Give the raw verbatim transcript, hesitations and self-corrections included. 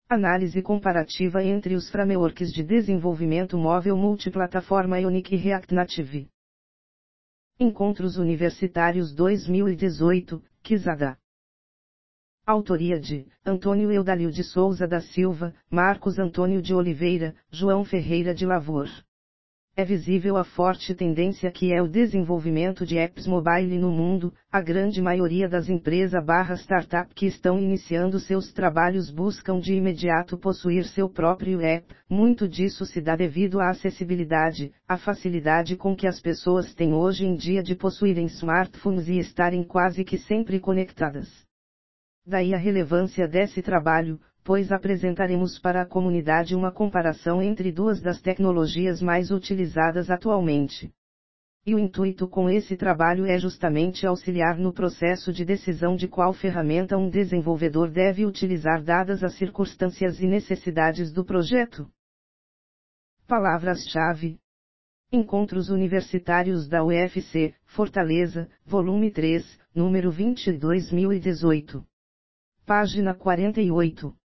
Análise comparativa entre os frameworks de desenvolvimento móvel multiplataforma Ionic e React Native. Encontros Universitários dois mil e dezoito, Quizada. Autoria de Antônio Eudalio de Souza da Silva, Marcos Antônio de Oliveira, João Ferreira de Lavor. É visível a forte tendência que é o desenvolvimento de apps mobile no mundo. A grande maioria das empresas barra startup que estão iniciando seus trabalhos buscam de imediato possuir seu próprio app. Muito disso se dá devido à acessibilidade, à facilidade com que as pessoas têm hoje em dia de possuírem smartphones e estarem quase que sempre conectadas. Daí a relevância desse trabalho, pois apresentaremos para a comunidade uma comparação entre duas das tecnologias mais utilizadas atualmente. E o intuito com esse trabalho é justamente auxiliar no processo de decisão de qual ferramenta um desenvolvedor deve utilizar dadas as circunstâncias e necessidades do projeto. Palavras-chave: Encontros Universitários da U F C, Fortaleza, volume três, número vinte, dois mil e dezoito. Página quarenta e oito.